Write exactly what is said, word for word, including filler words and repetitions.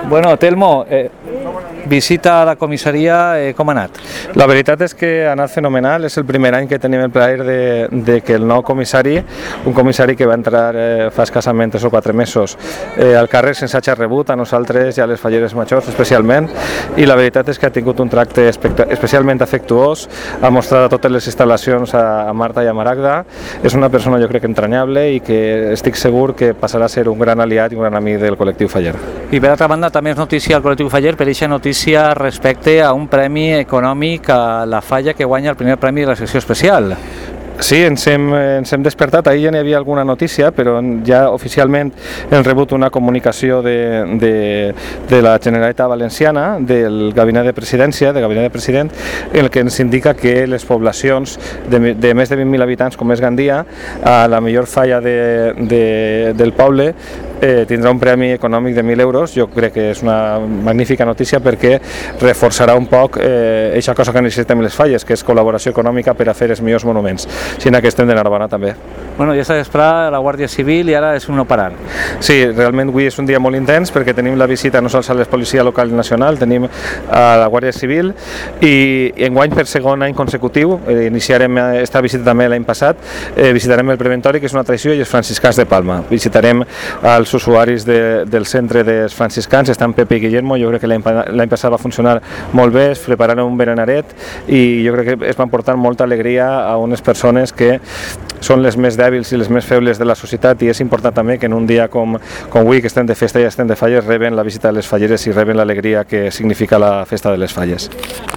Bueno, Telmo, eh, visita a la comissaria, eh, com ha anat? La veritat és que ha anat fenomenal, és el primer any que tenim el plaer de, de que el nou comissari, un comissari que va entrar eh, fa escassament tres o quatre mesos eh, al càrrec sense hagi rebut a nosaltres i a les falleres majors especialment, i la veritat és que ha tingut un tracte especialment afectuós, ha mostrat a totes les instal·lacions a, a Marta i a Maragda, és una persona jo crec entranyable i que estic segur que passarà a ser un gran aliat i un gran amic del col·lectiu Faller. I per altra banda també és notícia al col·lectiu Faller per aquesta notícia respecte a un premi econòmic a la Falla que guanya el primer premi de la secció especial. Sí, ens hem, ens hem despertat, ahir ja n'hi havia alguna notícia, però ja oficialment hem rebut una comunicació de, de, de la Generalitat Valenciana, del Gabinet de Presidència, del Gabinet de President, en el que ens indica que les poblacions de, de més de vint mil habitants, com és Gandia, a la millor falla de, de, del poble, eh, tindrà un premi econòmic de mil euros. Jo crec que és una magnífica notícia perquè reforçarà un poc eh, aquesta cosa que necessitem les falles, que és col·laboració econòmica per a fer els millors monuments. Sinó que estem de Narbona també. Bueno, ja està esperada la Guàrdia Civil i ara és un no parar. Sí, realment avui és un dia molt intens perquè tenim la visita no sols a la policia local i nacional, tenim a la Guàrdia Civil i enguany per segon any consecutiu, eh, iniciarem esta visita també l'any passat, eh, visitarem el preventori, que és una tradició, i els franciscans de Palma. Visitarem els usuaris de, del centre dels franciscans, estan Pepe i Guillermo, jo crec que l'any passat va funcionar molt bé, es prepararan un berenaret i jo crec que es van portar molta alegria a unes persones que són les més dèbils i les més febles de la societat, i és important també que en un dia com, com avui, que estem de festa i estem de falles, reben la visita de les falleres i reben l'alegria que significa la festa de les falles.